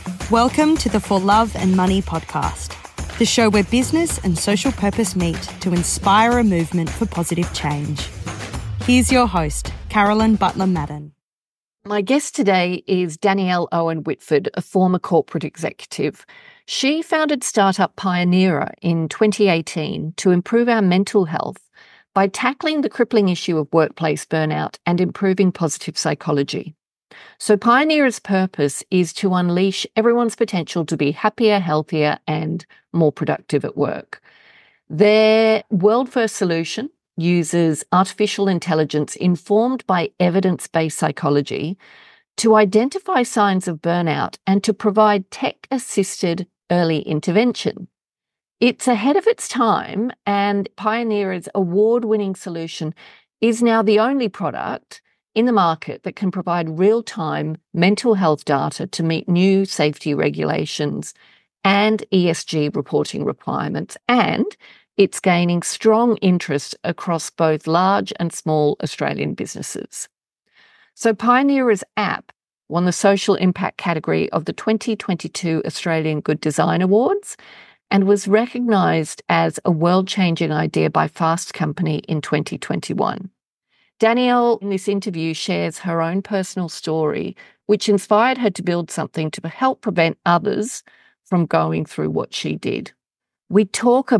Welcome to the For Love and Money podcast, the show where business and social purpose meet to inspire a movement for positive change. Here's your host, Carolyn Butler Madden. My guest today is Danielle Owen Whitford, a former corporate executive. She founded startup Pioneera in 2018 to improve our mental health by tackling the crippling issue of workplace burnout and improving positive psychology. So Pioneera's purpose is to unleash everyone's potential to be happier, healthier, and more productive at work. Their world-first solution uses artificial intelligence informed by evidence-based psychology to identify signs of burnout and to provide tech-assisted early intervention. It's ahead of its time, and Pioneera's award-winning solution is now the only product in the market that can provide real-time mental health data to meet new safety regulations and ESG reporting requirements, and it's gaining strong interest across both large and small Australian businesses. So Pioneera's app won the social impact category of the 2022 Australian Good Design Awards and was recognised as a world-changing idea by Fast Company in 2021. Danielle, in this interview, shares her own personal story, which inspired her to build something to help prevent others from going through what she did. She talks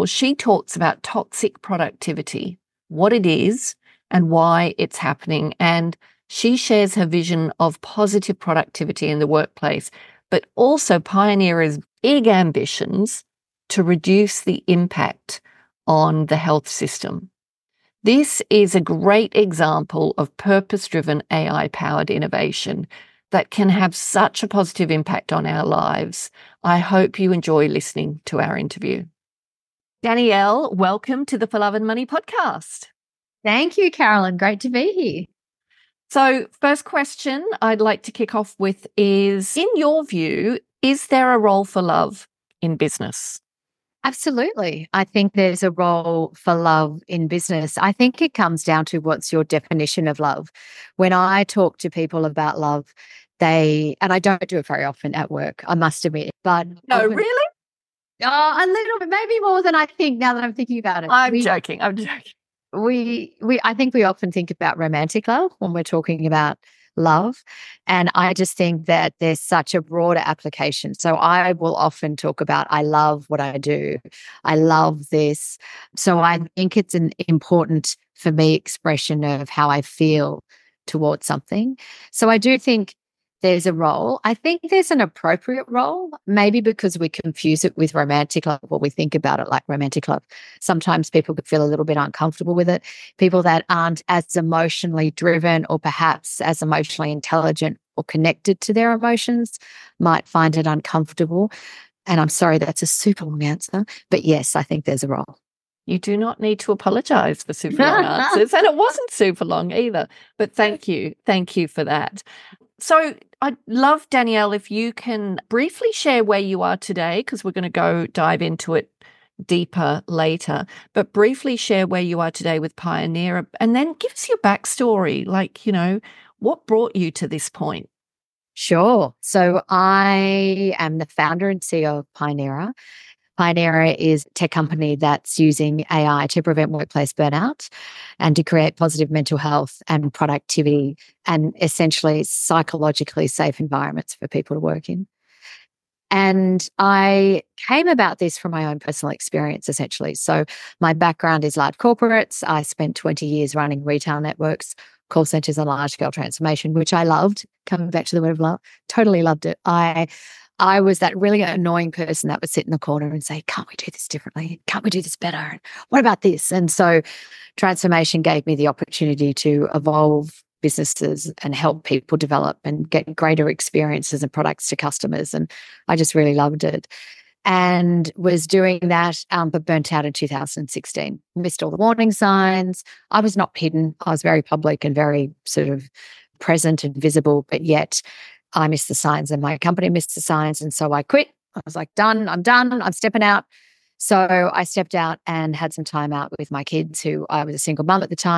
about toxic productivity, what it is and why it's happening. And she shares her vision of positive productivity in the workplace, but also Pioneera's big ambitions to reduce the impact on the health system. This is a great example of purpose-driven AI-powered innovation that can have such a positive impact on our lives. I hope you enjoy listening to our interview. Danielle, welcome to the For Love and Money podcast. Thank you, Carolyn. Great to be here. So, first question I'd like to kick off with is, in your view, is there a role for love in business? Absolutely. I think there's a role for love in business. I think it comes down to what's your definition of love. When I talk to people about love, and I don't do it very often at work, I must admit. But no, really? Oh, a little bit, maybe more than I think now that I'm thinking about it. I'm joking. I think we often think about romantic love when we're talking about love. And I just think that there's such a broader application. So I will often talk about, I love what I do. I love this. So I think it's an important, for me, expression of how I feel towards something. So I do think there's a role. I think there's an appropriate role, maybe because we confuse it with romantic love, or we think about it like romantic love. Sometimes people could feel a little bit uncomfortable with it. People that aren't as emotionally driven or perhaps as emotionally intelligent or connected to their emotions might find it uncomfortable. And I'm sorry, that's a super long answer. But yes, I think there's a role. You do not need to apologise for super long answers. And it wasn't super long either. But thank you. Thank you for that. So I'd love, Danielle, if you can briefly share where you are today, because we're going to go dive into it deeper later, but briefly share where you are today with Pioneera, and then give us your backstory, what brought you to this point? Sure. So I am the founder and CEO of Pioneera. Pioneera is a tech company that's using AI to prevent workplace burnout and to create positive mental health and productivity and essentially psychologically safe environments for people to work in. And I came about this from my own personal experience, essentially. So my background is large corporates. I spent 20 years running retail networks, call centers, and large-scale transformation, which I loved. Coming back to the word of love, totally loved it. I was that really annoying person that would sit in the corner and say, can't we do this differently? Can't we do this better? And what about this? And so transformation gave me the opportunity to evolve businesses and help people develop and get greater experiences and products to customers. And I just really loved it. And was doing that, but burnt out in 2016. Missed all the warning signs. I was not hidden. I was very public and very sort of present and visible, but yet I missed the signs and my company missed the signs. And so I quit. I was like, done. I'm stepping out. So I stepped out and had some time out with my kids, who I was a single mum at the time.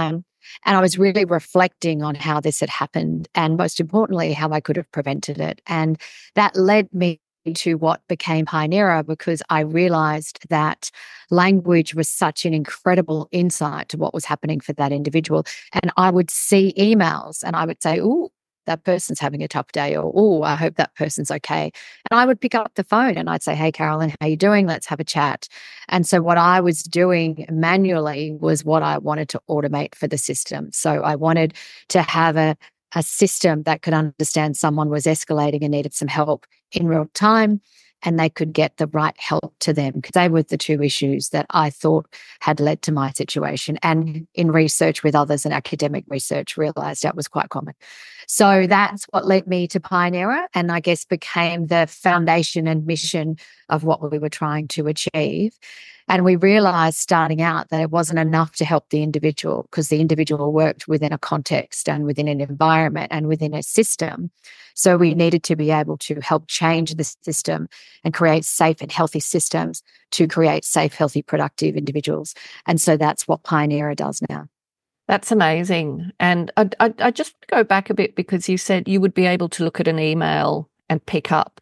And I was really reflecting on how this had happened and, most importantly, how I could have prevented it. And that led me to what became Pioneera, because I realized that language was such an incredible insight to what was happening for that individual. And I would see emails and I would say, "Oh, that person's having a tough day," or "Oh, I hope that person's okay." And I would pick up the phone and I'd say, "Hey, Carolyn, how you doing? Let's have a chat." And so what I was doing manually was what I wanted to automate for the system. So I wanted to have a system that could understand someone was escalating and needed some help in real time, and they could get the right help to them, because they were the two issues that I thought had led to my situation. And in research with others and academic research, realized that was quite common. So that's what led me to Pioneera, and I guess became the foundation and mission of what we were trying to achieve. And we realized starting out that it wasn't enough to help the individual, because the individual worked within a context and within an environment and within a system. So we needed to be able to help change the system and create safe and healthy systems to create safe, healthy, productive individuals. And so that's what Pioneera does now. That's amazing. And I just go back a bit, because you said you would be able to look at an email and pick up,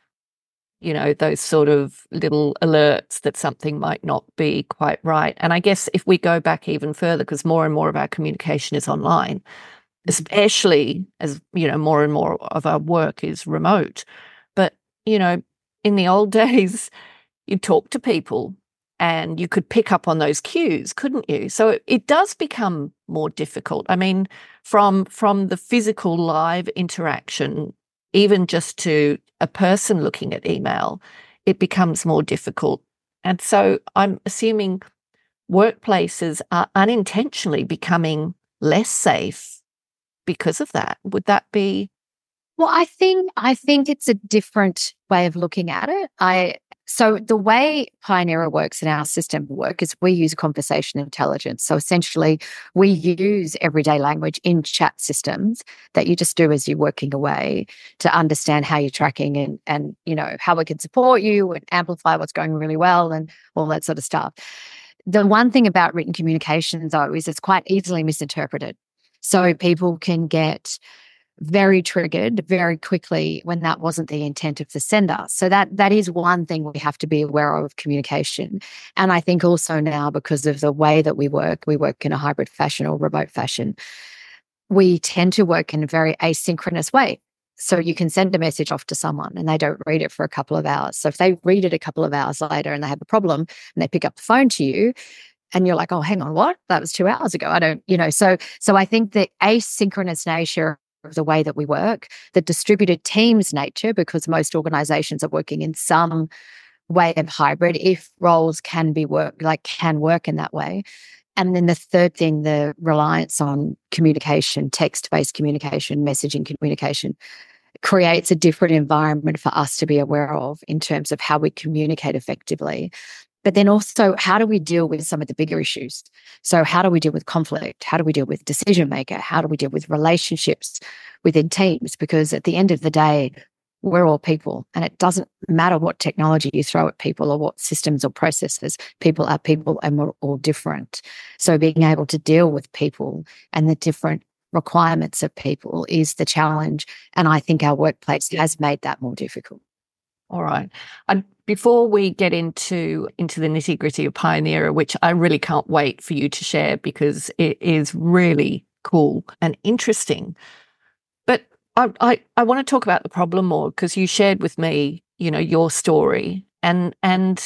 those sort of little alerts that something might not be quite right. And I guess if we go back even further, because more and more of our communication is online, especially as, more and more of our work is remote. But, in the old days, you'd talk to people and you could pick up on those cues, couldn't you? So it does become more difficult. I mean, from the physical live interaction, even just to a person looking at email, it becomes more difficult. And so I'm assuming workplaces are unintentionally becoming less safe because of that. Would that be? Well, I think it's a different way of looking at it. So the way Pioneera works in our system work is we use conversation intelligence. So essentially, we use everyday language in chat systems that you just do as you're working away to understand how you're tracking and how we can support you and amplify what's going really well and all that sort of stuff. The one thing about written communication, though, is it's quite easily misinterpreted. So people can get very triggered very quickly when that wasn't the intent of the sender. So that is one thing we have to be aware of communication. And I think also now, because of the way that we work in a hybrid fashion or remote fashion, we tend to work in a very asynchronous way. So you can send a message off to someone and they don't read it for a couple of hours. So if they read it a couple of hours later and they have a problem and they pick up the phone to you, and you're like, "Oh, hang on, what? That was 2 hours ago." I don't, so I think the asynchronous nature of the way that we work, the distributed teams nature, because most organizations are working in some way of hybrid, if roles can work in that way. And then the third thing, the reliance on communication, text-based communication, messaging communication, creates a different environment for us to be aware of in terms of how we communicate effectively. But then also, how do we deal with some of the bigger issues? So how do we deal with conflict? How do we deal with decision maker? How do we deal with relationships within teams? Because at the end of the day, we're all people, and it doesn't matter what technology you throw at people or what systems or processes. People are people and we're all different. So being able to deal with people and the different requirements of people is the challenge. And I think our workplace has made that more difficult. All right. And before we get into the nitty-gritty of Pioneera, which I really can't wait for you to share because it is really cool and interesting. But I want to talk about the problem more, because you shared with me, your story, and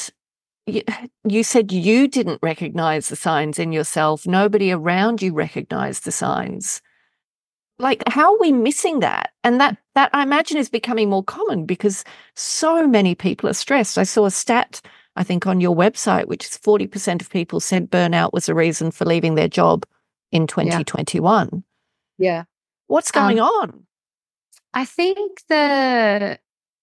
you said you didn't recognize the signs in yourself. Nobody around you recognized the signs. Like, how are we missing that? And that I imagine is becoming more common because so many people are stressed. I saw a stat, I think, on your website, which is 40% of people said burnout was a reason for leaving their job in 2021. Yeah. What's going on? I think there's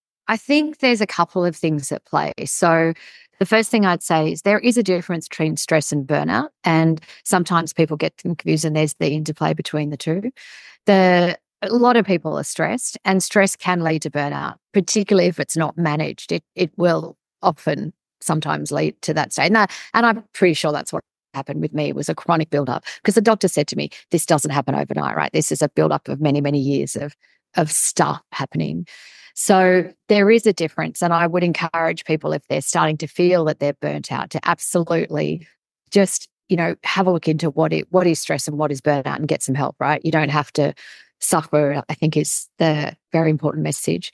a couple of things at play. So the first thing I'd say is there is a difference between stress and burnout, and sometimes people get confused and there's the interplay between the two. A lot of people are stressed, and stress can lead to burnout, particularly if it's not managed. It will often sometimes lead to that state. And I'm pretty sure that's what happened with me was a chronic buildup, because the doctor said to me, this doesn't happen overnight, right? This is a buildup of many, many years of stuff happening. So there is a difference. And I would encourage people, if they're starting to feel that they're burnt out, to absolutely just, have a look into what is stress and what is burnout, and get some help, right? You don't have to suffer, I think, is the very important message.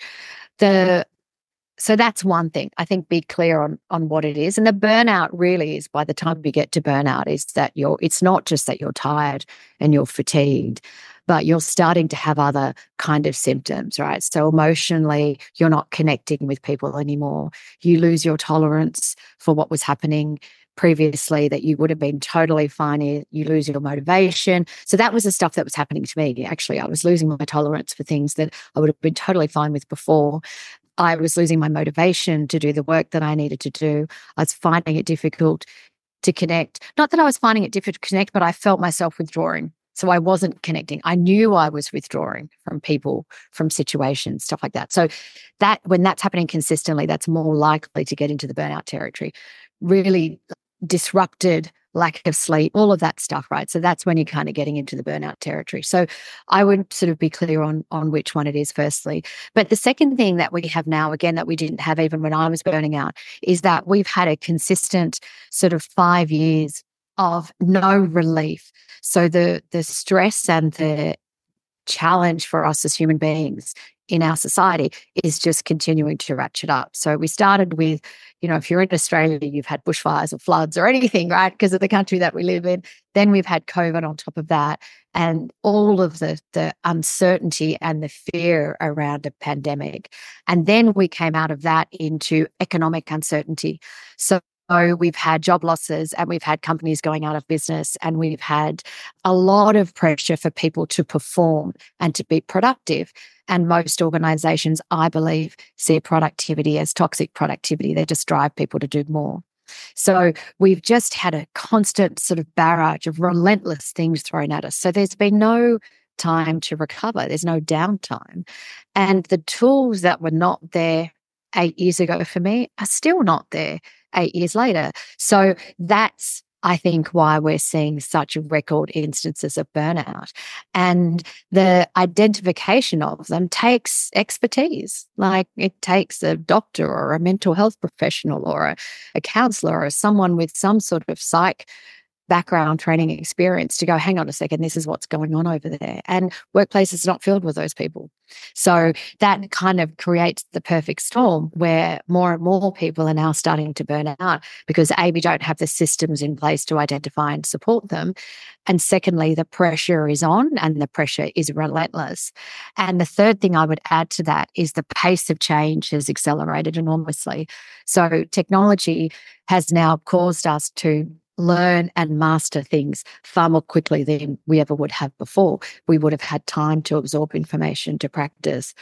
So that's one thing. I think be clear on what it is. And the burnout really is, by the time you get to burnout, is that it's not just that you're tired and you're fatigued, but you're starting to have other kind of symptoms, right? So emotionally, you're not connecting with people anymore. You lose your tolerance for what was happening previously that you would have been totally fine in. You lose your motivation. So that was the stuff that was happening to me. Actually, I was losing my tolerance for things that I would have been totally fine with before. I was losing my motivation to do the work that I needed to do. I was finding it difficult to connect. Not that I was finding it difficult to connect, but I felt myself withdrawing. So I wasn't connecting. I knew I was withdrawing from people, from situations, stuff like that. So that when that's happening consistently, that's more likely to get into the burnout territory. Really disrupted, lack of sleep, all of that stuff, right? So that's when you're kind of getting into the burnout territory. So I would sort of be clear on which one it is firstly. But the second thing that we have now, again, that we didn't have even when I was burning out, is that we've had a consistent sort of 5 years of no relief. So the stress and the challenge for us as human beings in our society is just continuing to ratchet up. So we started with, if you're in Australia, you've had bushfires or floods or anything, right? Because of the country that we live in. Then we've had COVID on top of that, and all of the uncertainty and the fear around a pandemic. And then we came out of that into economic uncertainty. So we've had job losses, and we've had companies going out of business, and we've had a lot of pressure for people to perform and to be productive. And most organizations, I believe, see productivity as toxic productivity. They just drive people to do more. So we've just had a constant sort of barrage of relentless things thrown at us. So there's been no time to recover. There's no downtime. And the tools that were not there 8 years ago for me are still not there 8 years later. So that's, I think, why we're seeing such record instances of burnout. And the identification of them takes expertise. Like, it takes a doctor or a mental health professional or a counselor or someone with some sort of psych background, training, experience to go, hang on a second, this is what's going on over there. And workplaces are not filled with those people. So that kind of creates the perfect storm where more and more people are now starting to burn out because A, we don't have the systems in place to identify and support them. And secondly, the pressure is on, and the pressure is relentless. And the third thing I would add to that is the pace of change has accelerated enormously. So technology has now caused us to learn and master things far more quickly than we ever would have before. We would have had time to absorb information, to practice,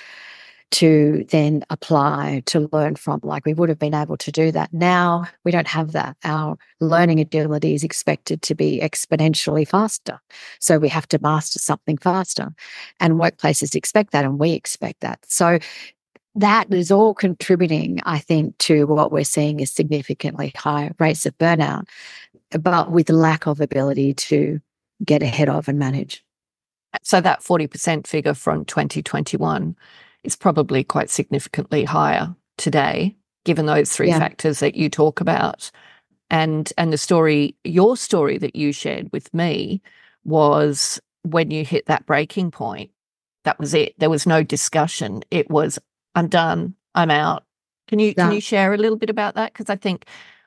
to then apply, to learn from. Like, we would have been able to do that. Now we don't have that. Our learning agility is expected to be exponentially faster. So we have to master something faster. And workplaces expect that, and we expect that. So that is all contributing, I think, to what we're seeing is significantly higher rates of burnout, but with lack of ability to get ahead of and manage. So that 40% figure from 2021 is probably quite significantly higher today, given those three factors that you talk about. And the story, your story that you shared with me, was when you hit that breaking point, that was it. There was no discussion. It was, I'm done, I'm out. Can you share a little bit about that? Because I think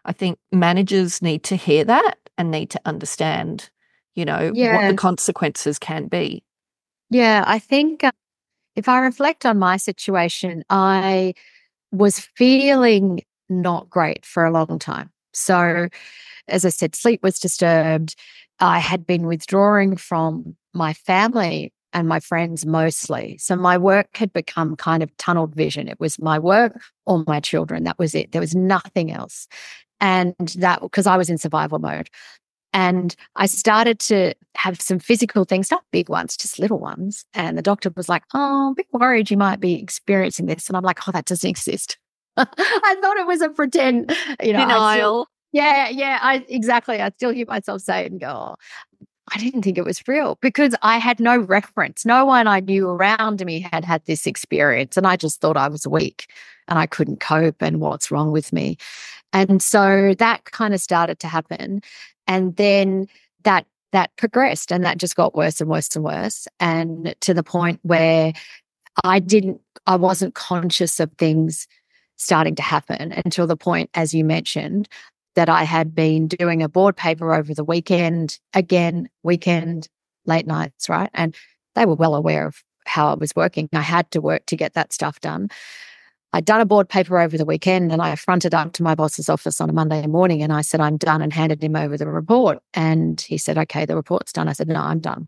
managers need to hear that and need to understand, what the consequences can be. Yeah, I think if I reflect on my situation, I was feeling not great for a long time. So, as I said, sleep was disturbed. I had been withdrawing from my family and my friends mostly. So my work had become kind of tunneled vision. It was my work or my children. That was it. There was nothing else. And that, because I was in survival mode. And I started to have some physical things, not big ones, just little ones. And the doctor was like, oh, I'm a bit worried you might be experiencing this. And I'm like, oh, that doesn't exist. I thought it was a pretend, denial. Yeah, exactly. I still hear myself say it and go, oh, I didn't think it was real because I had no reference. No one I knew around me had had this experience. And I just thought I was weak and I couldn't cope and what's wrong with me. And so that kind of started to happen. And then that progressed and that just got worse and worse and worse. And to the point where I wasn't conscious of things starting to happen until the point, as you mentioned, that I had been doing a board paper over the weekend, late nights, right? And they were well aware of how I was working. I had to work to get that stuff done. I'd done a board paper over the weekend and I fronted up to my boss's office on a Monday morning and I said, I'm done, and handed him over the report. And he said, okay, the report's done. I said, no, I'm done.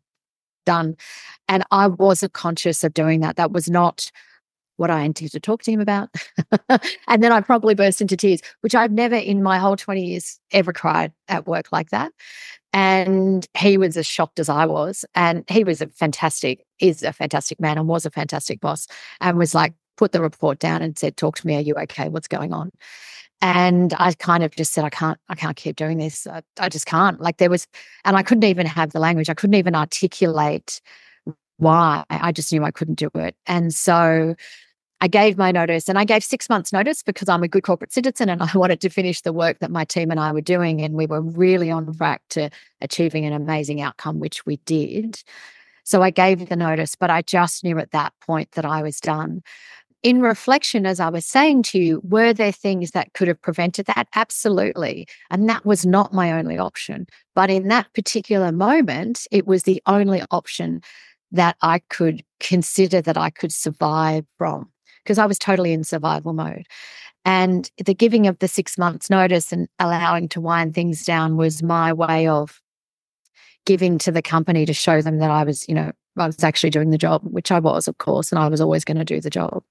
And I wasn't conscious of doing that. That was not what I intended to talk to him about. And then I probably burst into tears, which I've never in my whole 20 years ever cried at work like that. And he was as shocked as I was. And he is a fantastic man and was a fantastic boss, and was like, put the report down and said, talk to me. Are you okay? What's going on? And I kind of just said, I can't keep doing this. I just can't. And I couldn't even have the language. I couldn't even articulate why. I just knew I couldn't do it. And so I gave my notice, and I gave 6 months notice because I'm a good corporate citizen and I wanted to finish the work that my team and I were doing. And we were really on track to achieving an amazing outcome, which we did. So I gave the notice, but I just knew at that point that I was done. In reflection, as I was saying to you, were there things that could have prevented that? Absolutely. And that was not my only option. But in that particular moment, it was the only option that I could consider that I could survive from, because I was totally in survival mode. And the giving of the 6 months notice and allowing to wind things down was my way of giving to the company to show them that I was actually doing the job, which I was, of course, and I was always going to do the job.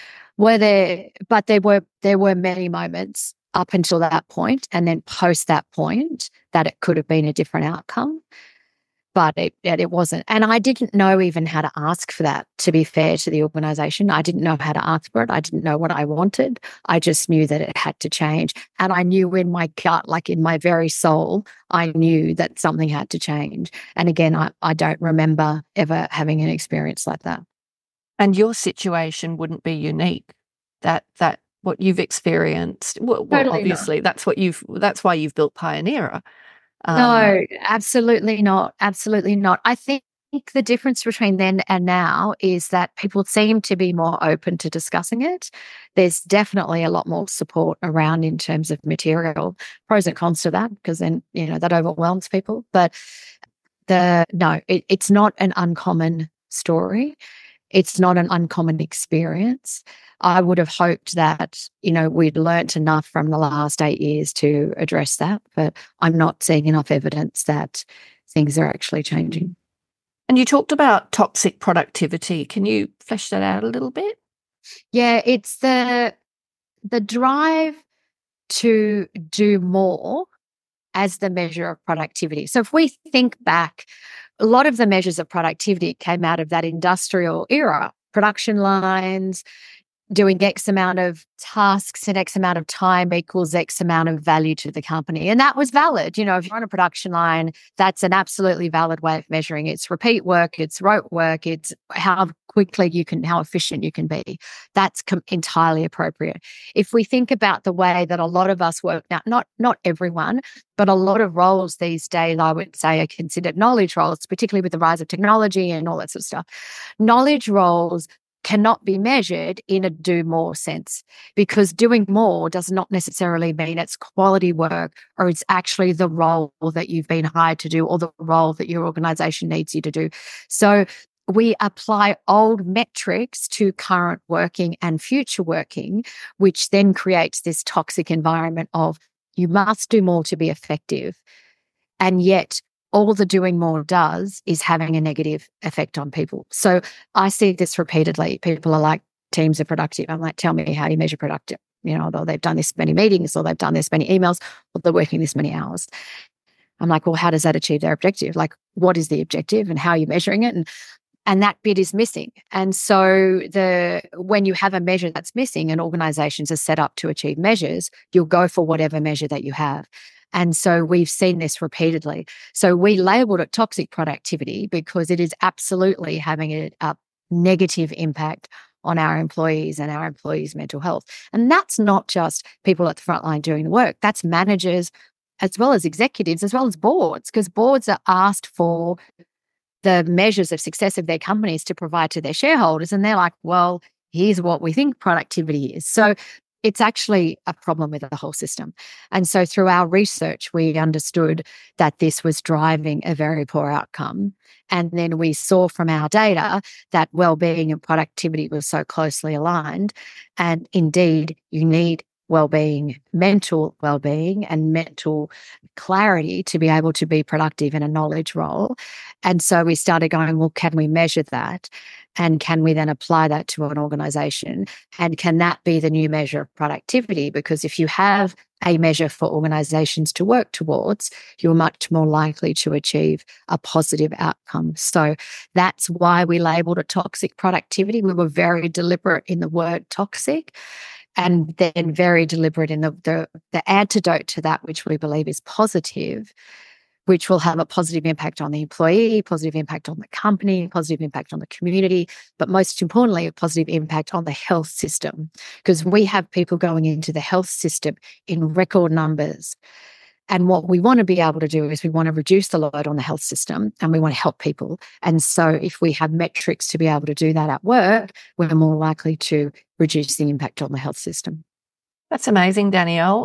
But there were many moments up until that point and then post that point that it could have been a different outcome. But it wasn't. And I didn't know even how to ask for that, to be fair to the organisation. I didn't know how to ask for it. I didn't know what I wanted. I just knew that it had to change. And I knew in my gut, like in my very soul, I knew that something had to change. And again, I don't remember ever having an experience like that. And your situation wouldn't be unique. That what you've experienced, well, Totally obviously, that's why you've built Pioneera. No, absolutely not. Absolutely not. I think the difference between then and now is that people seem to be more open to discussing it. There's definitely a lot more support around in terms of material. Pros and cons to that, because then, that overwhelms people. But it's not an uncommon story. It's not an uncommon experience. I would have hoped that, we'd learnt enough from the last 8 years to address that, but I'm not seeing enough evidence that things are actually changing. And you talked about toxic productivity. Can you flesh that out a little bit? Yeah, it's the drive to do more as the measure of productivity. So if we think back, a lot of the measures of productivity came out of that industrial era, production lines, doing X amount of tasks in X amount of time equals X amount of value to the company. And that was valid. If you're on a production line, that's an absolutely valid way of measuring. It's repeat work, it's rote work, it's how efficient you can be. That's entirely appropriate. If we think about the way that a lot of us work now, not everyone, but a lot of roles these days, I would say, are considered knowledge roles, particularly with the rise of technology and all that sort of stuff. Knowledge roles cannot be measured in a do more sense, because doing more does not necessarily mean it's quality work or it's actually the role that you've been hired to do or the role that your organization needs you to do. So we apply old metrics to current working and future working, which then creates this toxic environment of you must do more to be effective. And yet all the doing more does is having a negative effect on people. So I see this repeatedly. People are like, teams are productive. I'm like, tell me how you measure productive. Although they've done this many meetings or they've done this many emails or they're working this many hours. I'm like, well, how does that achieve their objective? Like, what is the objective and how are you measuring it? And And that bit is missing. And so when you have a measure that's missing and organizations are set up to achieve measures, you'll go for whatever measure that you have. And so we've seen this repeatedly. So we labeled it toxic productivity because it is absolutely having a negative impact on our employees and our employees' mental health. And that's not just people at the front line doing the work. That's managers as well as executives, as well as boards, because boards are asked for the measures of success of their companies to provide to their shareholders. And they're like, well, here's what we think productivity is. So it's actually a problem with the whole system. And so through our research, we understood that this was driving a very poor outcome. And then we saw from our data that well-being and productivity was so closely aligned. And indeed, you need well-being, mental well-being and mental clarity to be able to be productive in a knowledge role. And so we started going, well, can we measure that? And can we then apply that to an organization? And can that be the new measure of productivity? Because if you have a measure for organizations to work towards, you're much more likely to achieve a positive outcome. So that's why we labeled it toxic productivity. We were very deliberate in the word toxic, and then very deliberate in the antidote to that, which we believe is positive, which will have a positive impact on the employee, positive impact on the company, positive impact on the community, but most importantly, a positive impact on the health system, because we have people going into the health system in record numbers. And what we want to be able to do is we want to reduce the load on the health system and we want to help people. And so if we have metrics to be able to do that at work, we're more likely to reduce the impact on the health system. That's amazing, Danielle.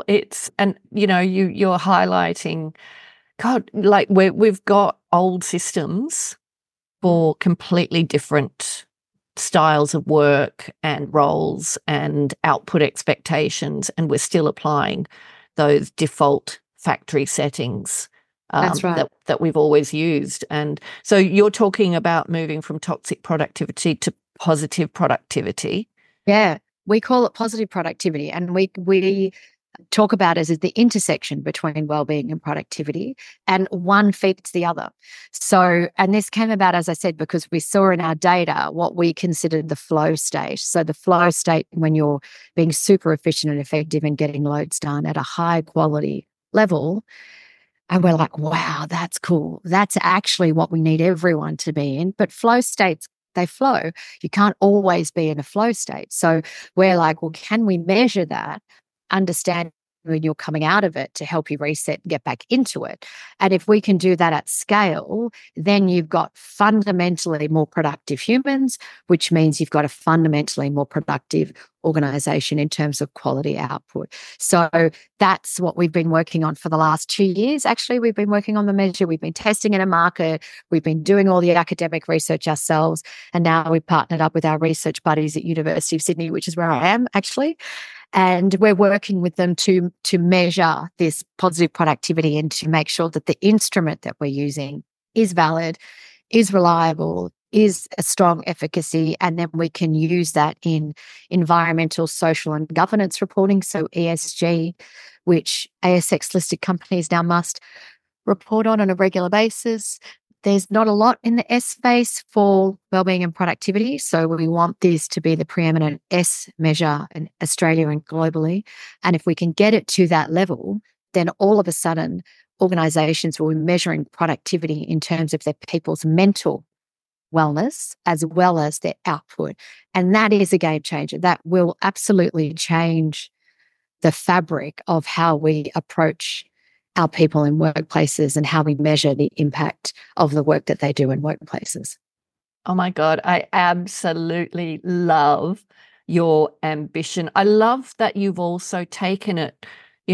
You're highlighting, God, like we've got old systems for completely different styles of work and roles and output expectations, and we're still applying those default factory settings That's right. that we've always used. And so you're talking about moving from toxic productivity to positive productivity. Yeah, we call it positive productivity, and we talk about it as the intersection between well-being and productivity, and one feeds the other. So, and this came about, as I said, because we saw in our data what we considered the flow state. So the flow state, when you're being super efficient and effective and getting loads done at a high quality level, and we're like, wow, that's cool. That's actually what we need everyone to be in. But flow states, they flow. You can't always be in a flow state. So we're like, well, can we measure that? Understand when you're coming out of it to help you reset and get back into it. And if we can do that at scale, then you've got fundamentally more productive humans, which means you've got a fundamentally more productive organization in terms of quality output. So that's what we've been working on for the last 2 years. Actually, we've been working on the measure. We've been testing in a market. We've been doing all the academic research ourselves. And now we've partnered up with our research buddies at University of Sydney, which is where I am actually. And we're working with them to measure this positive productivity and to make sure that the instrument that we're using is valid, is reliable, is a strong efficacy, and then we can use that in environmental, social, and governance reporting, so ESG, which ASX-listed companies now must report on a regular basis. There's not a lot in the S space for wellbeing and productivity, so we want this to be the preeminent S measure in Australia and globally. And if we can get it to that level, then all of a sudden, organisations will be measuring productivity in terms of their people's mental wellness as well as their output. And that is a game changer. That will absolutely change the fabric of how we approach our people in workplaces and how we measure the impact of the work that they do in workplaces. Oh my God, I absolutely love your ambition. I love that you've also taken it,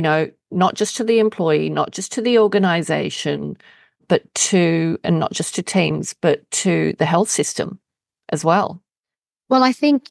not just to the employee, not just to the organization, and not just to teams, but to the health system as well. Well, I think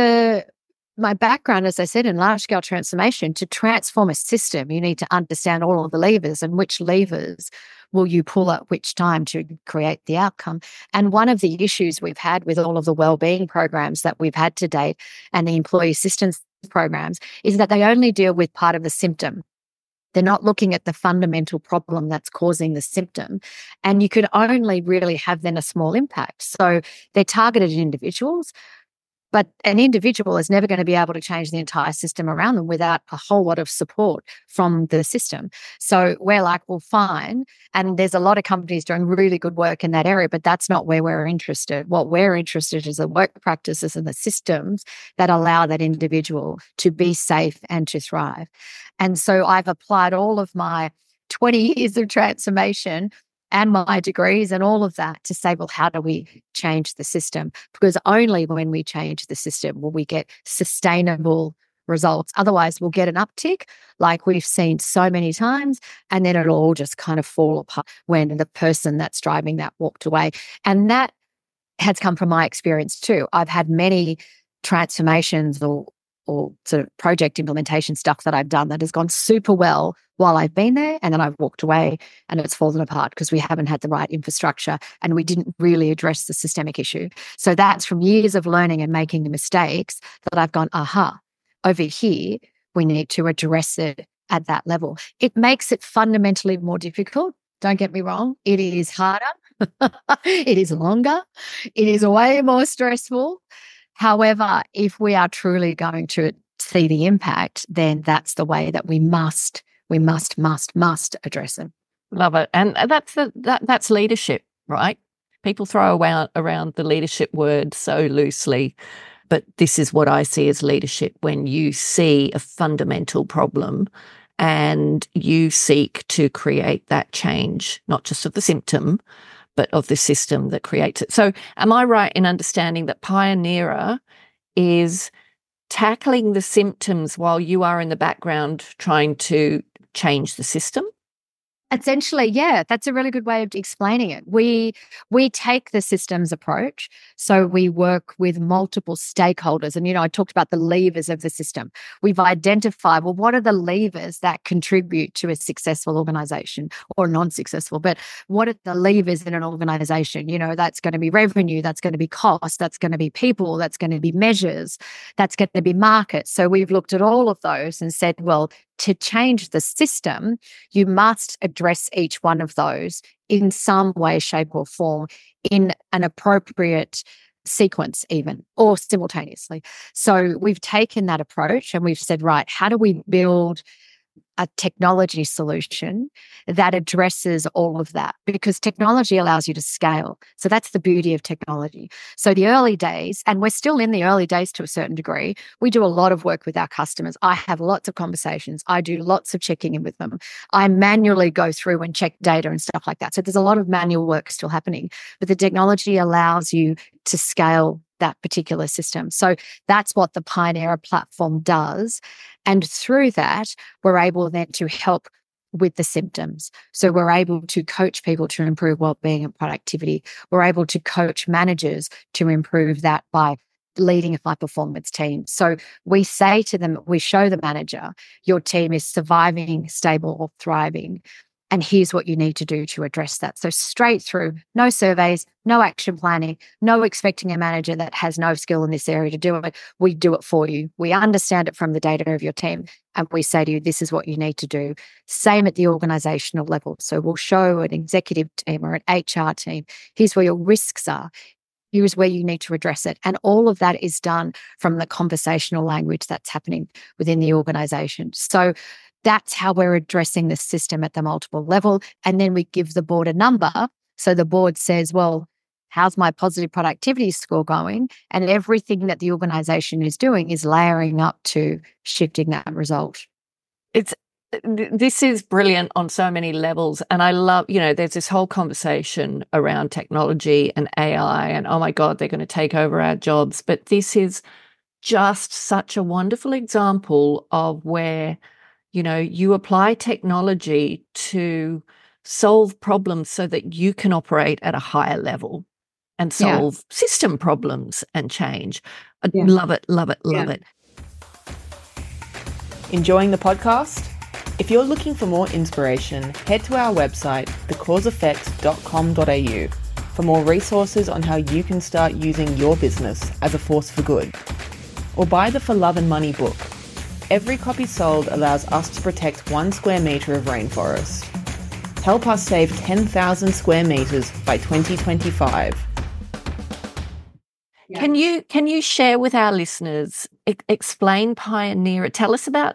my background, as I said, in large-scale transformation, to transform a system, you need to understand all of the levers and which levers will you pull at which time to create the outcome. And one of the issues we've had with all of the wellbeing programs that we've had to date and the employee assistance programs is that they only deal with part of the symptom. They're not looking at the fundamental problem that's causing the symptom. And you could only really have then a small impact. So they're targeted at individuals, but an individual is never going to be able to change the entire system around them without a whole lot of support from the system. So we're like, well, fine. And there's a lot of companies doing really good work in that area, but that's not where we're interested. What we're interested in is the work practices and the systems that allow that individual to be safe and to thrive. And so I've applied all of my 20 years of transformation and my degrees and all of that to say, well, how do we change the system? Because only when we change the system will we get sustainable results. Otherwise, we'll get an uptick like we've seen so many times, and then it'll all just kind of fall apart when the person that's driving that walked away. And that has come from my experience too. I've had many transformations or sort of project implementation stuff that I've done that has gone super well while I've been there, and then I've walked away and it's fallen apart because we haven't had the right infrastructure and we didn't really address the systemic issue. So that's from years of learning and making the mistakes that I've gone, aha, over here, we need to address it at that level. It makes it fundamentally more difficult. Don't get me wrong. It is harder. It is longer. It is way more stressful. However, if we are truly going to see the impact, then that's the way that we must address it. Love it. And that's leadership, right? People throw around the leadership word so loosely, but this is what I see as leadership: when you see a fundamental problem and you seek to create that change, not just of the symptom, but of the system that creates it. So am I right in understanding that Pioneera is tackling the symptoms while you are in the background trying to change the system? Essentially, yeah, that's a really good way of explaining it. We take the systems approach. So we work with multiple stakeholders. And, I talked about the levers of the system. We've identified, well, what are the levers that contribute to a successful organization or non-successful? But what are the levers in an organization? That's going to be revenue, that's going to be cost, that's going to be people, that's going to be measures, that's going to be market. So we've looked at all of those and said, well, to change the system, you must address each one of those in some way, shape, or form in an appropriate sequence even, or simultaneously. So we've taken that approach and we've said, right, how do we build a technology solution that addresses all of that? Because technology allows you to scale. So that's the beauty of technology. So the early days, and we're still in the early days to a certain degree, we do a lot of work with our customers. I have lots of conversations. I do lots of checking in with them. I manually go through and check data and stuff like that. So there's a lot of manual work still happening, but the technology allows you to scale that particular system. So that's what the Pioneera platform does. And through that, we're able then to help with the symptoms. So we're able to coach people to improve well-being and productivity. We're able to coach managers to improve that by leading a high-performance team. So we say to them, we show the manager, your team is surviving, stable, or thriving. And here's what you need to do to address that. So straight through, no surveys, no action planning, no expecting a manager that has no skill in this area to do it. We do it for you. We understand it from the data of your team. And we say to you, this is what you need to do. Same at the organizational level. So we'll show an executive team or an HR team, here's where your risks are. Here's where you need to address it. And all of that is done from the conversational language that's happening within the organization. So that's how we're addressing the system at the multiple level. And then we give the board a number. So the board says, well, how's my positive productivity score going? And everything that the organization is doing is layering up to shifting that result. This is brilliant on so many levels. And I love, there's this whole conversation around technology and AI and, oh my God, they're going to take over our jobs. But this is just such a wonderful example of where you apply technology to solve problems so that you can operate at a higher level and solve system problems and change. I love it, love it, love it. Enjoying the podcast? If you're looking for more inspiration, head to our website, thecauseffect.com.au, for more resources on how you can start using your business as a force for good. Or buy the For Love and Money book. every copy sold allows us to protect 1 square metre of rainforest. Help us save 10,000 square metres by 2025. Can you share with our listeners, explain Pioneer, tell us about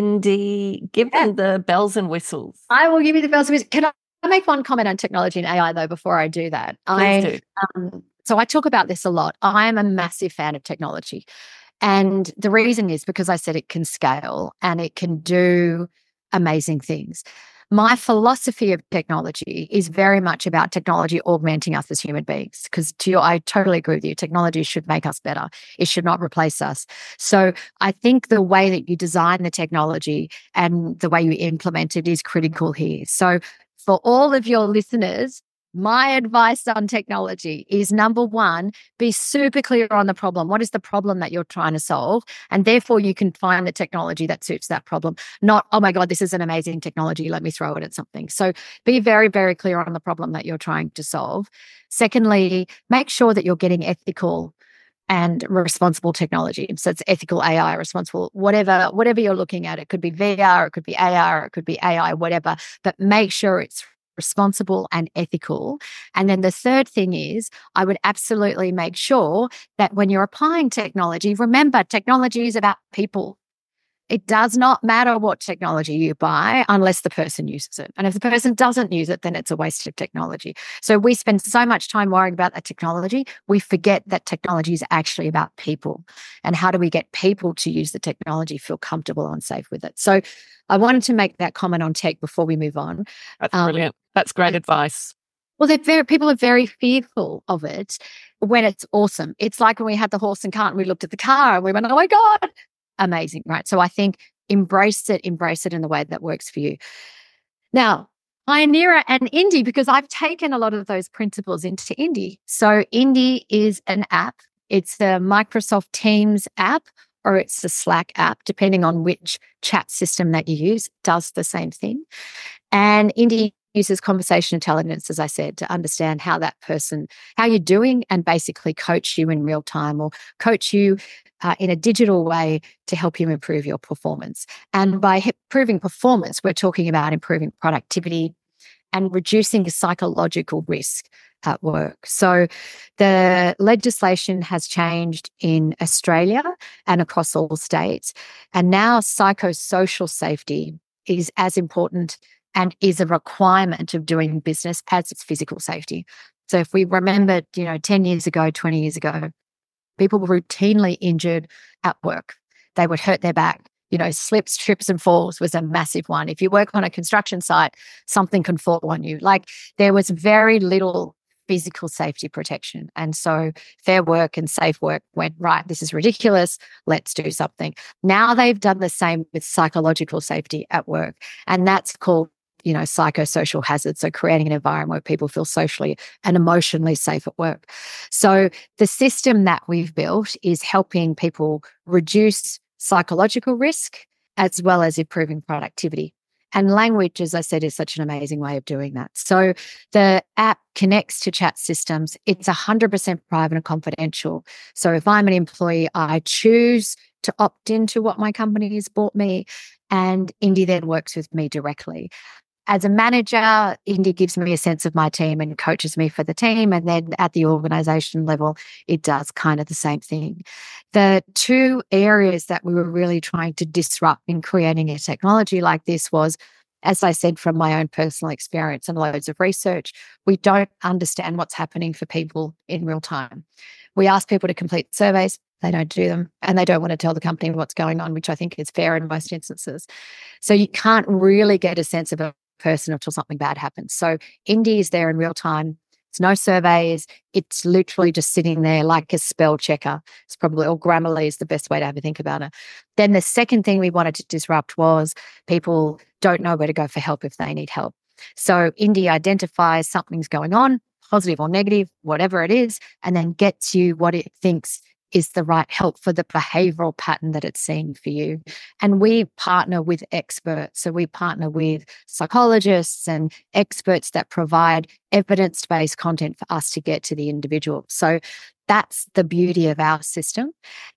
Indie, give them the bells and whistles. I will give you the bells and whistles. Can I make one comment on technology and AI though before I do that? Please do. So I talk about this a lot. I am a massive fan of technology. And the reason is because I said it can scale and it can do amazing things. My philosophy of technology is very much about technology augmenting us as human beings. Because I totally agree with you. Technology should make us better. It should not replace us. So I think the way that you design the technology and the way you implement it is critical here. So for all of your listeners, my advice on technology is, number one, be super clear on the problem. What is the problem that you're trying to solve? And therefore, you can find the technology that suits that problem. Not, oh my God, this is an amazing technology. Let me throw it at something. So be very, very clear on the problem that you're trying to solve. Secondly, make sure that you're getting ethical and responsible technology. So it's ethical AI, responsible, whatever you're looking at. It could be VR, it could be AR, it could be AI, whatever. But make sure it's responsible and ethical. And then the third thing is, I would absolutely make sure that when you're applying technology, remember, technology is about people. It does not matter what technology you buy unless the person uses it. And if the person doesn't use it, then it's a waste of technology. So we spend so much time worrying about that technology, we forget that technology is actually about people. And how do we get people to use the technology, feel comfortable and safe with it? So I wanted to make that comment on tech before we move on. That's brilliant. That's great advice. Well, people are very fearful of it when it's awesome. It's like when we had the horse and cart and we looked at the car and we went, oh my God, amazing, right? So I think embrace it in the way that works for you. Now, Pioneer and Indie, because I've taken a lot of those principles into Indie. So Indie is an app. It's a Microsoft Teams app, or it's the Slack app, depending on which chat system that you use, does the same thing. And Indie uses conversation intelligence, as I said, to understand how you're doing and basically coach you in real time or coach you in a digital way to help you improve your performance. And by improving performance, we're talking about improving productivity and reducing psychological risk at work. So the legislation has changed in Australia and across all states. And now psychosocial safety is as important and is a requirement of doing business as its physical safety. So if we remember, 10 years ago, 20 years ago, people were routinely injured at work. They would hurt their back. Slips, trips, and falls was a massive one. If you work on a construction site, something can fall on you. Like, there was very little physical safety protection. And so Fair Work and Safe Work went, right, this is ridiculous. Let's do something. Now they've done the same with psychological safety at work. And that's called psychosocial hazards. So creating an environment where people feel socially and emotionally safe at work. So the system that we've built is helping people reduce psychological risk as well as improving productivity. And language, as I said, is such an amazing way of doing that. So the app connects to chat systems. It's 100% private and confidential. So if I'm an employee, I choose to opt into what my company has bought me, and Indie then works with me directly. As a manager, Indie gives me a sense of my team and coaches me for the team. And then at the organization level, it does kind of the same thing. The two areas that we were really trying to disrupt in creating a technology like this was, as I said, from my own personal experience and loads of research, we don't understand what's happening for people in real time. We ask people to complete surveys. They don't do them, and they don't want to tell the company what's going on, which I think is fair in most instances. So you can't really get a sense of a person until something bad happens. So Indie is there in real time. It's no surveys. It's literally just sitting there like a spell checker. It's probably, or Grammarly is the best way to have a think about it. Then the second thing we wanted to disrupt was people don't know where to go for help if they need help. So Indie identifies something's going on, positive or negative, whatever it is, and then gets you what it thinks is the right help for the behavioral pattern that it's seeing for you. And we partner with experts. So we partner with psychologists and experts that provide evidence-based content for us to get to the individual. So that's the beauty of our system.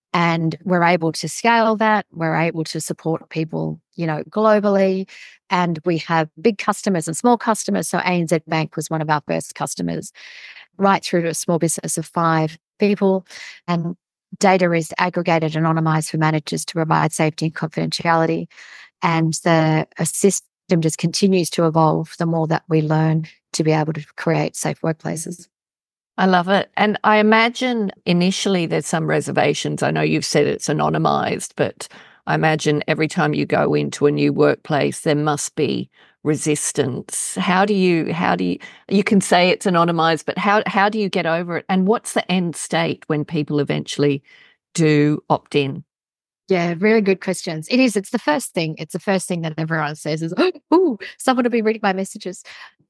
And we're able to scale that. We're able to support people, globally. And we have big customers and small customers. So ANZ Bank was one of our first customers, right through to a small business of 5 people. And data is aggregated, anonymized for managers to provide safety and confidentiality. And the system just continues to evolve the more that we learn to be able to create safe workplaces. I love it. And I imagine initially there's some reservations. I know you've said it's anonymized, but I imagine every time you go into a new workplace, there must be resistance. How do you can say it's anonymized, but how do you get over it? And what's the end state when people eventually do opt in? Yeah, really good questions. It is. It's the first thing. It's the first thing that everyone says is, oh, someone will be reading my messages.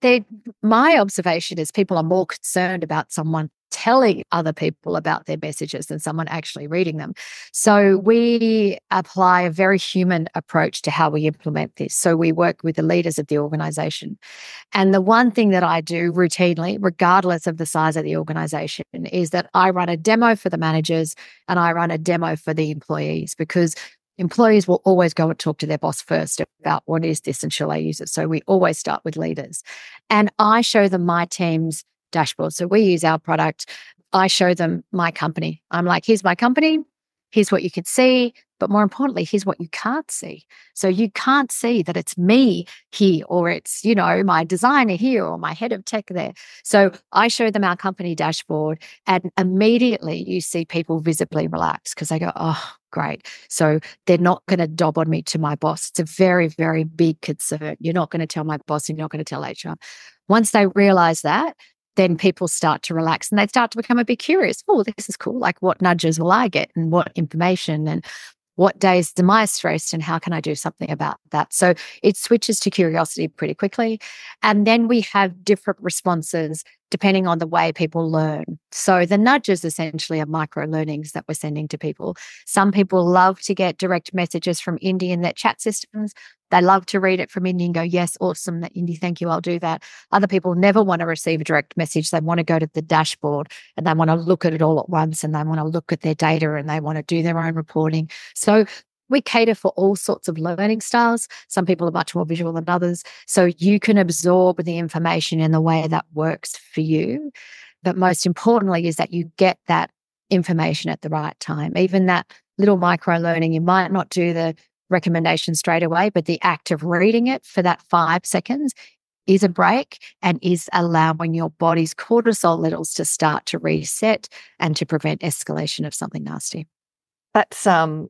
My observation is people are more concerned about someone telling other people about their messages than someone actually reading them. So we apply a very human approach to how we implement this. So we work with the leaders of the organization. And the one thing that I do routinely, regardless of the size of the organization, is that I run a demo for the managers and I run a demo for the employees, because employees will always go and talk to their boss first about what is this and shall I use it. So we always start with leaders. And I show them my team's dashboard. So we use our product. I show them my company. I'm like, here's my company. Here's what you can see. But more importantly, here's what you can't see. So you can't see that it's me here, or it's, my designer here, or my head of tech there. So I show them our company dashboard, and immediately you see people visibly relax because they go, oh, great. So they're not going to dob on me to my boss. It's a very, very big concern. You're not going to tell my boss and you're not going to tell HR. Once they realize that, then people start to relax and they start to become a bit curious. Oh, this is cool. Like, what nudges will I get, and what information, and what days am I stressed, and how can I do something about that? So it switches to curiosity pretty quickly. And then we have different responses depending on the way people learn. So the nudges essentially are micro learnings that we're sending to people. Some people love to get direct messages from Indie in their chat systems. They love to read it from Indie and go, yes, awesome, that Indie, thank you, I'll do that. Other people never want to receive a direct message. They want to go to the dashboard and they want to look at it all at once, and they want to look at their data and they want to do their own reporting. So we cater for all sorts of learning styles. Some people are much more visual than others. So you can absorb the information in the way that works for you. But most importantly is that you get that information at the right time. Even that little micro learning, you might not do the recommendation straight away, but the act of reading it for that 5 seconds is a break and is allowing your body's cortisol levels to start to reset and to prevent escalation of something nasty. That's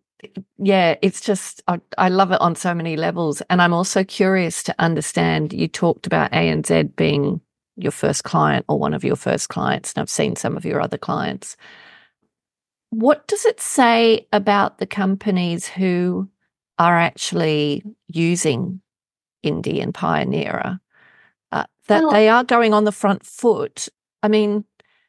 it's just, I love it on so many levels. And I'm also curious to understand, you talked about ANZ being your first client or one of your first clients, and I've seen some of your other clients. What does it say about the companies who are actually using Indie and Pioneer, that they are going on the front foot? I mean,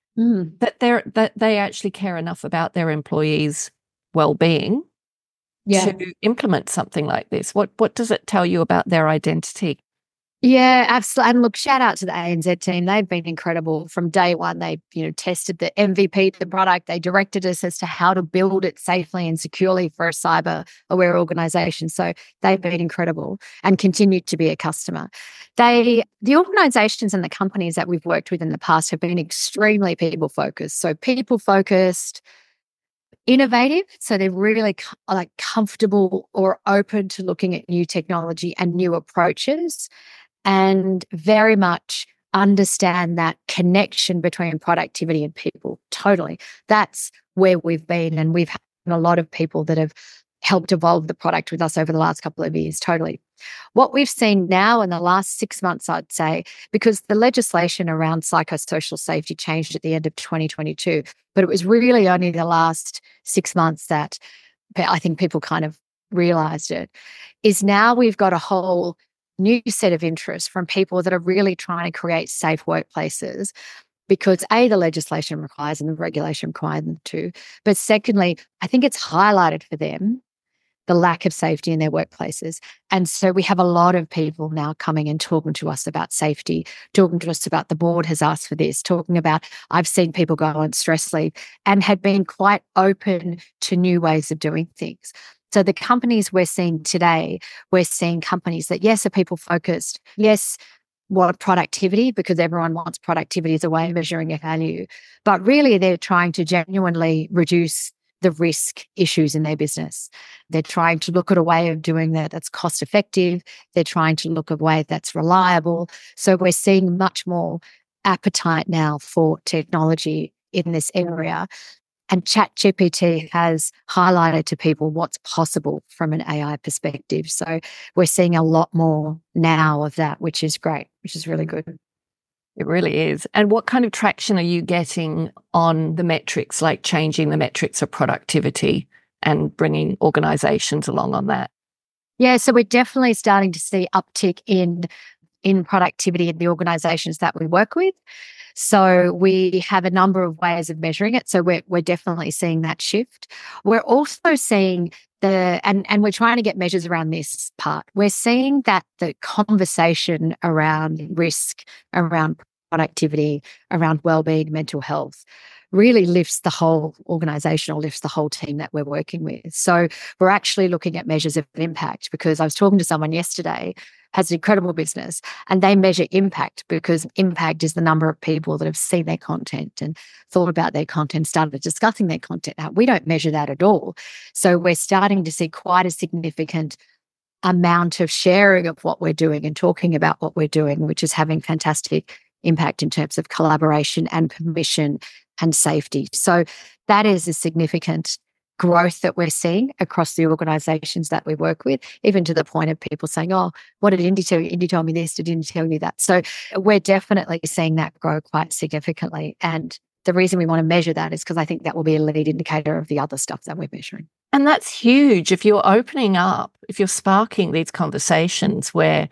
that they actually care enough about their employees' well-being to implement something like this. What does it tell you about their identity? Yeah, absolutely. And look, shout out to the ANZ team. They've been incredible from day one. They, tested the MVP, the product. They directed us as to how to build it safely and securely for a cyber-aware organization. So they've been incredible and continued to be a customer. The organizations and the companies that we've worked with in the past have been extremely people-focused. So people-focused, innovative, so they're really comfortable or open to looking at new technology and new approaches, and very much understand that connection between productivity and people. Totally. That's where we've been, and we've had a lot of people that have helped evolve the product with us over the last couple of years. Totally. What we've seen now in the last 6 months, I'd say, because the legislation around psychosocial safety changed at the end of 2022, but it was really only the last 6 months that I think people kind of realized it, is now we've got a whole new set of interests from people that are really trying to create safe workplaces, because A, the legislation requires and the regulation requires them to, but secondly, I think it's highlighted for them the lack of safety in their workplaces. And so we have a lot of people now coming and talking to us about safety, talking to us about the board has asked for this, talking about, I've seen people go on stress leave and had been quite open to new ways of doing things. So the companies we're seeing today, we're seeing companies that, yes, are people focused. Yes, want productivity because everyone wants productivity as a way of measuring a value. But really, they're trying to genuinely reduce the risk issues in their business. They're trying to look at a way of doing that that's cost effective. They're trying to look at a way that's reliable. So we're seeing much more appetite now for technology in this area. And ChatGPT has highlighted to people what's possible from an AI perspective. So we're seeing a lot more now of that, which is great, which is really good. It really is. And what kind of traction are you getting on the metrics, like changing the metrics of productivity and bringing organizations along on that? Yeah, so we're definitely starting to see uptick in productivity in the organizations that we work with. So we have a number of ways of measuring it. So we're definitely seeing that shift. We're also seeing and we're trying to get measures around this part. We're seeing that the conversation around risk, around productivity, around well-being, mental health, really lifts the whole organization or lifts the whole team that we're working with. So we're actually looking at measures of impact, because I was talking to someone yesterday, has an incredible business, and they measure impact because impact is the number of people that have seen their content and thought about their content, started discussing their content. Now, we don't measure that at all. So we're starting to see quite a significant amount of sharing of what we're doing and talking about what we're doing, which is having fantastic impact in terms of collaboration and permission and safety. So that is a significant growth that we're seeing across the organizations that we work with, even to the point of people saying, oh, what did Indy tell you? Indy told me this, did Indy tell you that? So we're definitely seeing that grow quite significantly. And the reason we want to measure that is because I think that will be a lead indicator of the other stuff that we're measuring. And that's huge. If you're opening up, if you're sparking these conversations where,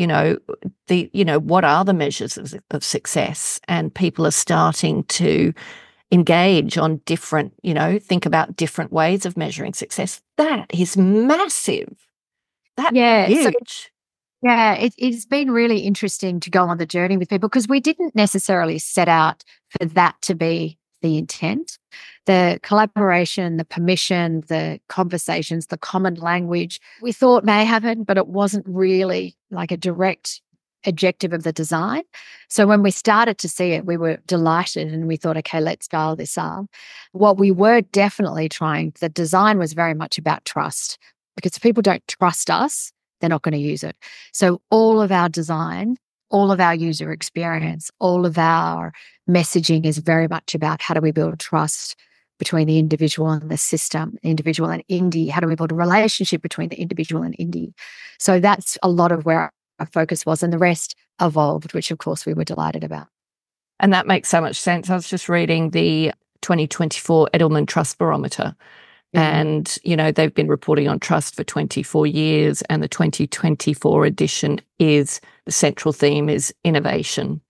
what are the measures of success, and people are starting to engage on different, think about different ways of measuring success. That is massive. That's huge. It's been really interesting to go on the journey with people, because we didn't necessarily set out for that to be the intent. The collaboration, the permission, the conversations, the common language we thought may happen, but it wasn't really like a direct objective of the design. So when we started to see it, we were delighted and we thought, okay, let's dial this up. What we were definitely trying, the design was very much about trust, because if people don't trust us, they're not going to use it. So all of our design, all of our user experience, all of our messaging is very much about how do we build trust between the individual and the system, the individual and Indy. How do we build a relationship between the individual and Indy? So that's a lot of where our focus was, and the rest evolved, which of course we were delighted about. And that makes so much sense. I was just reading the 2024 Edelman Trust Barometer. And, they've been reporting on trust for 24 years, and the 2024 edition is, the central theme is innovation.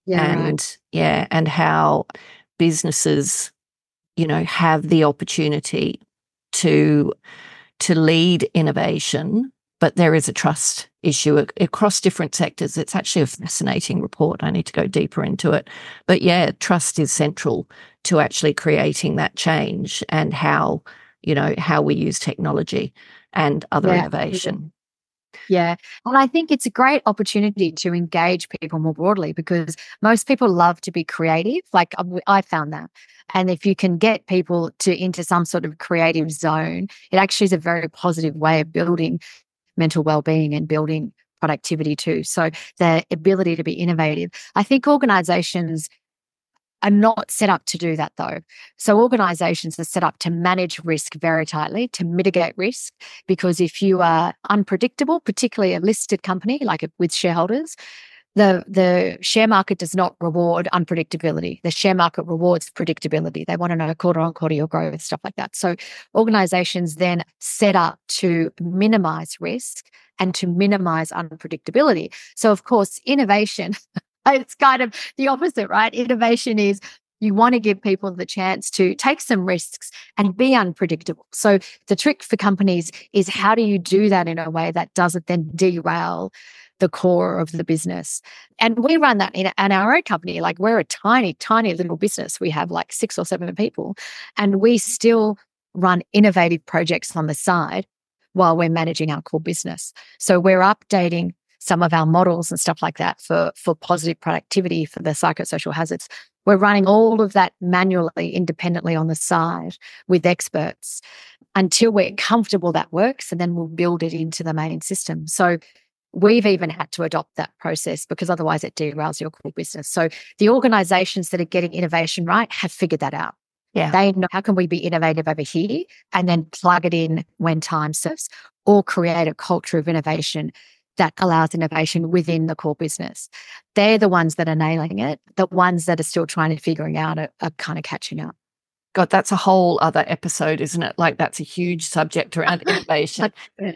And how businesses, have the opportunity to lead innovation, but there is a trust issue across different sectors. It's actually a fascinating report. I need to go deeper into it. But trust is central to actually creating that change, and how we use technology and other innovation. Yeah. And I think it's a great opportunity to engage people more broadly, because most people love to be creative. Like I found that. And if you can get people into some sort of creative zone, it actually is a very positive way of building mental well-being and building productivity too. So the ability to be innovative. I think organizations are not set up to do that though. So organizations are set up to manage risk very tightly, to mitigate risk, because if you are unpredictable, particularly a listed company like with shareholders, the share market does not reward unpredictability. The share market rewards predictability. They want to know quarter on quarter your growth, stuff like that. So organizations then set up to minimize risk and to minimize unpredictability. So of course, innovation, it's kind of the opposite, right? Innovation is You want to give people the chance to take some risks and be unpredictable. So the trick for companies is, how do you do that in a way that doesn't then derail the core of the business? And we run that in our own company. Like, we're a tiny, tiny little business. We have like 6 or 7 people, and we still run innovative projects on the side while we're managing our core business. So we're updating some of our models and stuff like that for positive productivity, for the psychosocial hazards. We're running all of that manually, independently on the side with experts until we're comfortable that works, and then we'll build it into the main system. So we've even had to adopt that process, because otherwise it derails your core business. So the organizations that are getting innovation right have figured that out. Yeah. They know, how can we be innovative over here and then plug it in when time serves, or create a culture of innovation that allows innovation within the core business. They're the ones that are nailing it. The ones that are still trying to figuring out are kind of catching up. God, that's a whole other episode, isn't it? Like, that's a huge subject around innovation.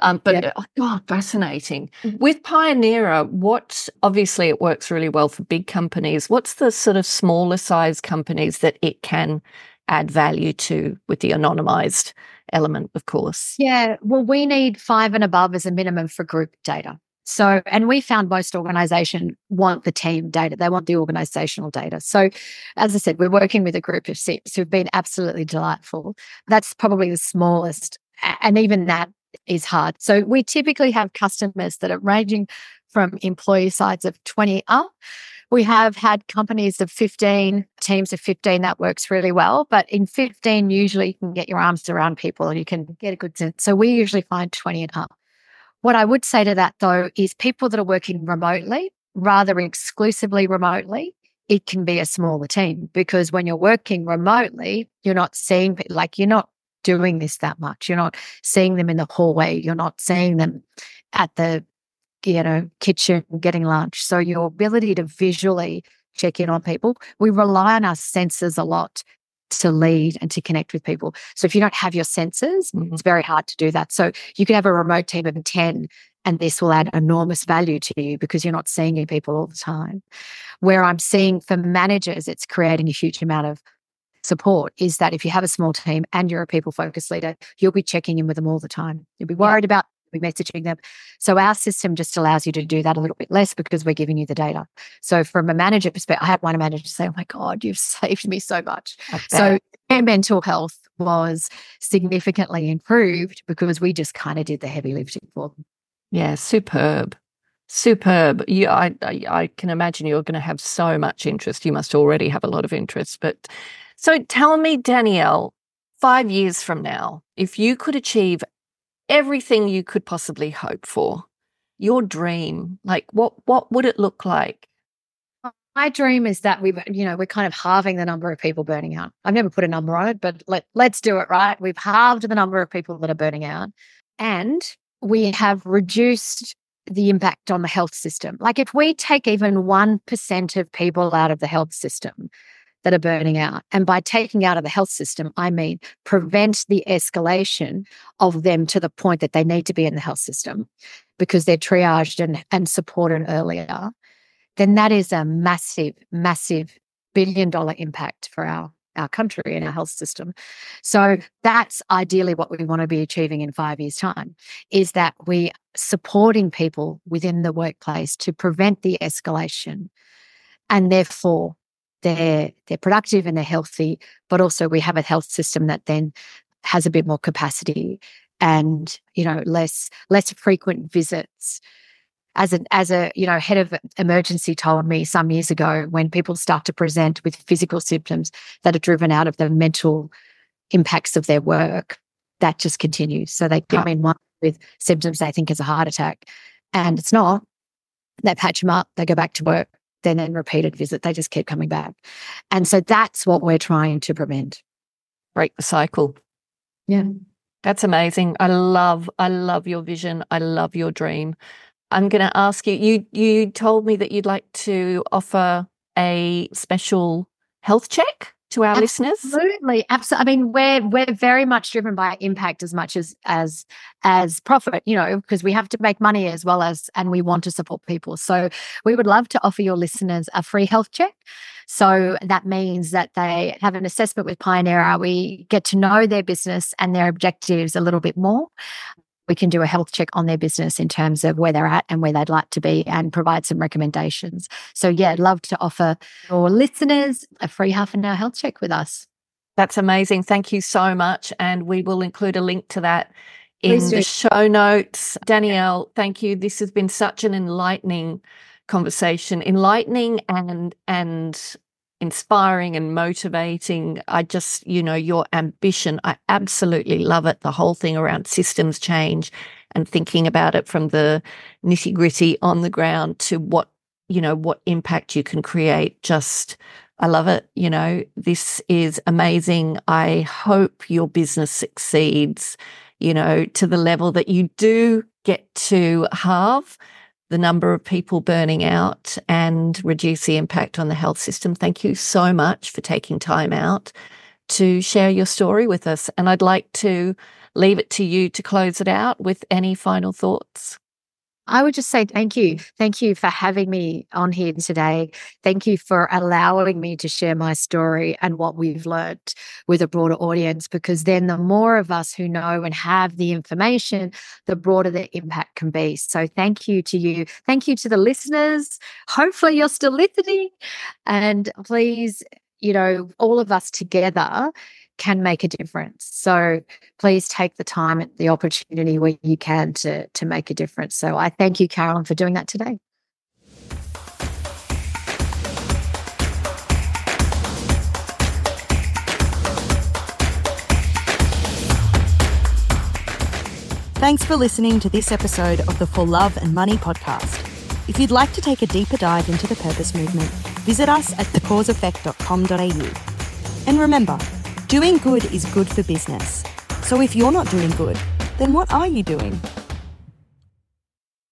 God, fascinating. With Pioneera, obviously it works really well for big companies. What's the sort of smaller size companies that it can add value to, with the anonymized element, of course? Yeah, well, we need 5 and above as a minimum for group data. So, and we found most organizations want the team data. They want the organizational data. So, as I said, we're working with a group of 6 who've been absolutely delightful. That's probably the smallest. And even that is hard. So we typically have customers that are ranging from employee size of 20 up. We have had companies of 15, teams of 15. That works really well. But in 15, usually you can get your arms around people and you can get a good sense. So we usually find 20 and up. What I would say to that, though, is people that are working remotely, rather exclusively remotely, it can be a smaller team, because when you're working remotely, you're not seeing, like, you're not doing this that much. You're not seeing them in the hallway. You're not seeing them at the kitchen getting lunch. So your ability to visually check in on people, we rely on our senses a lot to lead and to connect with people. So if you don't have your senses, it's very hard to do that. So you could have a remote team of 10, and this will add enormous value to you because you're not seeing your people all the time. Where I'm seeing for managers, it's creating a huge amount of support, is that if you have a small team and you're a people-focused leader, you'll be checking in with them all the time. You'll be worried about messaging them. So our system just allows you to do that a little bit less, because we're giving you the data. So from a manager perspective, I had one manager say, "Oh my God, you've saved me so much." So their mental health was significantly improved because we just kind of did the heavy lifting for them. Yeah, superb. Superb. I can imagine you're going to have so much interest. You must already have a lot of interest. But so tell me, Danielle, 5 years from now, if you could achieve everything you could possibly hope for, your dream, like what would it look like? My dream is that we're kind of halving the number of people burning out. I've never put a number on it, but let's do it, right? We've halved the number of people that are burning out, and we have reduced the impact on the health system. Like, if we take even 1% of people out of the health system that are burning out, and by taking out of the health system, I mean prevent the escalation of them to the point that they need to be in the health system because they're triaged and supported earlier, then that is a massive, massive billion-dollar impact for our country and our health system. So that's ideally what we want to be achieving in 5 years' time, is that we supporting people within the workplace to prevent the escalation, and therefore they're productive and they're healthy, but also we have a health system that then has a bit more capacity and, less frequent visits. As a head of emergency told me some years ago, when people start to present with physical symptoms that are driven out of the mental impacts of their work, that just continues. So they come in with symptoms they think is a heart attack, and it's not. They patch them up, they go back to work, then repeated visit, they just keep coming back. And so that's what we're trying to prevent. Break the cycle. Yeah. That's amazing. I love your vision. I love your dream. I'm going to ask you told me that you'd like to offer a special health check to our listeners? Absolutely. I mean, we're very much driven by impact as much as profit, because we have to make money as well as, and we want to support people. So we would love to offer your listeners a free health check. So that means that they have an assessment with Pioneera. We get to know their business and their objectives a little bit more. We can do a health check on their business in terms of where they're at and where they'd like to be and provide some recommendations. So I'd love to offer your listeners a free half an hour health check with us. That's amazing. Thank you so much. And we will include a link to that in the show notes. Danielle, thank you. This has been such an enlightening conversation, enlightening and inspiring and motivating. I just, your ambition, I absolutely love it. The whole thing around systems change and thinking about it from the nitty gritty on the ground to what impact you can create. Just, I love it. This is amazing. I hope your business succeeds, to the level that you do get to halve the number of people burning out and reduce the impact on the health system. Thank you so much for taking time out to share your story with us. And I'd like to leave it to you to close it out with any final thoughts. I would just say thank you. Thank you for having me on here today. Thank you for allowing me to share my story and what we've learned with a broader audience, because then the more of us who know and have the information, the broader the impact can be. So thank you to you. Thank you to the listeners. Hopefully you're still listening. And please, all of us together can make a difference. So please take the time and the opportunity where you can to make a difference. So I thank you, Carolyn, for doing that today. Thanks for listening to this episode of the For Love and Money podcast. If you'd like to take a deeper dive into the purpose movement, visit us at thecauseeffect.com.au. And remember, doing good is good for business. So if you're not doing good, then what are you doing?